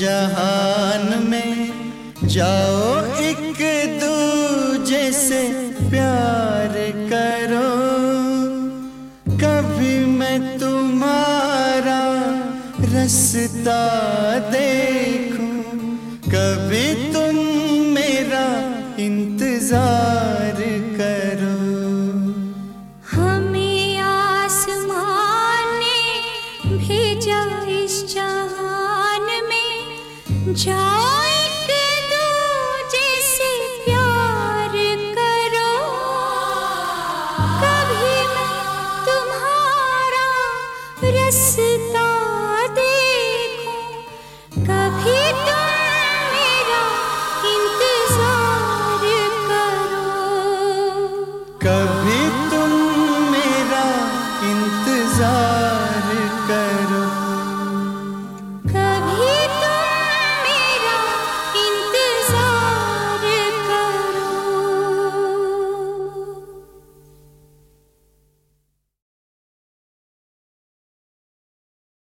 जहान में जाओ एक दूजे से प्यार करो। कभी मैं तुम्हारा रास्ता देखूं, कभी तुम मेरा इंतजार करो। हमें आसमान ने भेजा इस जहान में, जाओ एक दूजे से प्यार करो। कभी मैं तुम्हारा रास्ता देखूं, कभी तुम मेरा इंतजार करो। कभी तुम मेरा इंतजार